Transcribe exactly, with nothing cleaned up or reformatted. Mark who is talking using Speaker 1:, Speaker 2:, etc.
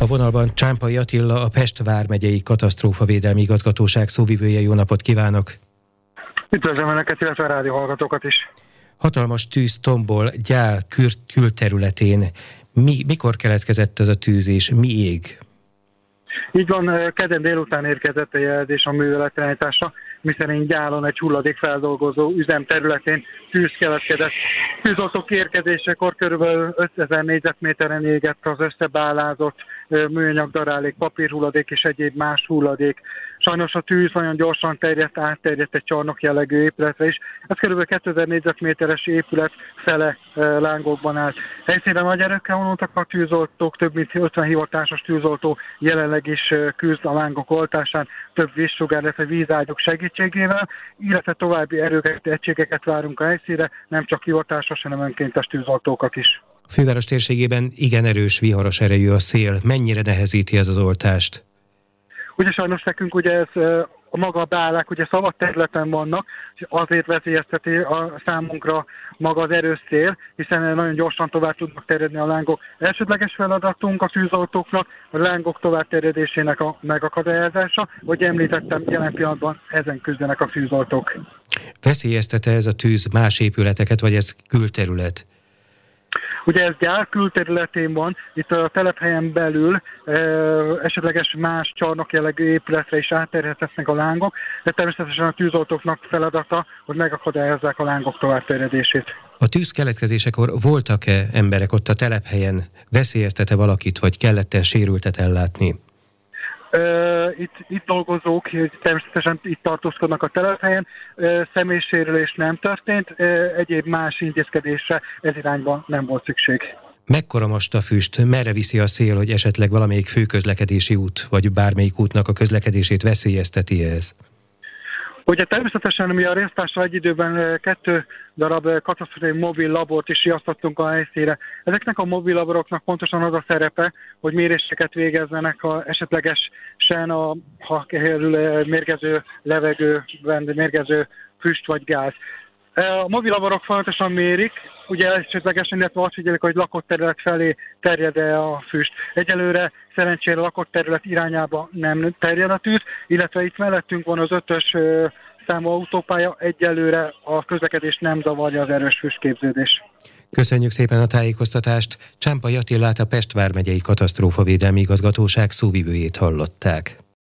Speaker 1: vonalban Csámpai Attila, a Pest vármegyei katasztrófavédelmi igazgatóság szóvivője. Jó napot kívánok!
Speaker 2: Üdvözlöm Önöket, illetve a rádióhallgatókat is!
Speaker 1: Hatalmas tűz tombol Gyál kül- külterületén. Mi, mikor keletkezett ez a tűz és mi ég?
Speaker 2: Így van, kedden délután érkezett a jelzés a műveletirányításra, miszerint Gyálon egy hulladékfeldolgozó üzem területén tűz keletkezett. Tűzoltók érkezésekor körülbelül ötezer négyzetméteren égett az összebálázott műanyag darálék, papírhulladék és egyéb más hulladék. Sajnos a tűz nagyon gyorsan terjedt, átterjedt egy csarnok jellegű épületre is. Ez kb. kétezer négyzetméteres épület fele lángokban állt. Helyszínre nagy erőkkel vonultak a tűzoltók, több mint ötven hivatásos tűzoltó jelenleg is küzd a lángok oltásán, több vízsugár, illetve vízágyok segítségével, illetve további erőket, egységeket várunk a helyszínre, nem csak hivatásos, hanem önkéntes tűzoltókat is.
Speaker 1: A főváros térségében igen erős, viharos erejű a szél. Mennyire nehezíti ez az oltást?
Speaker 2: Ugye sajnos nekünk ugye ez a maga a beállák ugye szabad területen vannak, és azért veszélyezteti a számunkra maga az erős szél, hiszen nagyon gyorsan tovább tudnak terjedni a lángok. Elsődleges feladatunk a tűzoltóknak a lángok tovább terjedésének a megakadályozása, hogy említettem, jelen pillanatban ezen küzdenek a tűzoltók.
Speaker 1: Veszélyeztet-e ez a tűz más épületeket, vagy ez külterület?
Speaker 2: Ugye ez Gyál külterületén van, itt a telephelyen belül e, esetleges más csarnok jellegű épületre is átterjedhetnek a lángok, de természetesen a tűzoltóknak feladata, hogy megakadályozzák a lángok továbbterjedését.
Speaker 1: A tűz keletkezésekor voltak-e emberek ott a telephelyen? Veszélyeztet-e valakit, vagy kellett-e sérültet ellátni?
Speaker 2: Uh, itt, itt dolgozók, természetesen itt tartózkodnak a telephelyen, uh, személysérülés nem történt, uh, egyéb más intézkedésre ez irányban nem volt szükség.
Speaker 1: Mekkora most a füst? Merre viszi a szél, hogy esetleg valamelyik főközlekedési út, vagy bármelyik útnak a közlekedését veszélyezteti ez?
Speaker 2: Ugye természetesen mi a résztársal egy időben kettő darab katasztrófai mobil labort is riasztottunk a helyszínre. Ezeknek a mobil laboroknak pontosan az a szerepe, hogy méréseket végezzenek a esetlegesen, a, ha kerül mérgező levegőben, mérgező füst vagy gáz. A mobil laborok folyamatosan mérik, ugye esetlegesen, illetve azt figyelik, hogy lakott terület felé terjed-e a füst. Egyelőre szerencsére a lakott terület irányába nem terjed a tűz, illetve itt mellettünk van az ötös számú autópálya, egyelőre a közlekedést nem zavarja az erős füstképződés.
Speaker 1: Köszönjük szépen a tájékoztatást. Csámpai Attilát, a Pest vármegyei katasztrófavédelmi igazgatóság szóvivőjét hallották.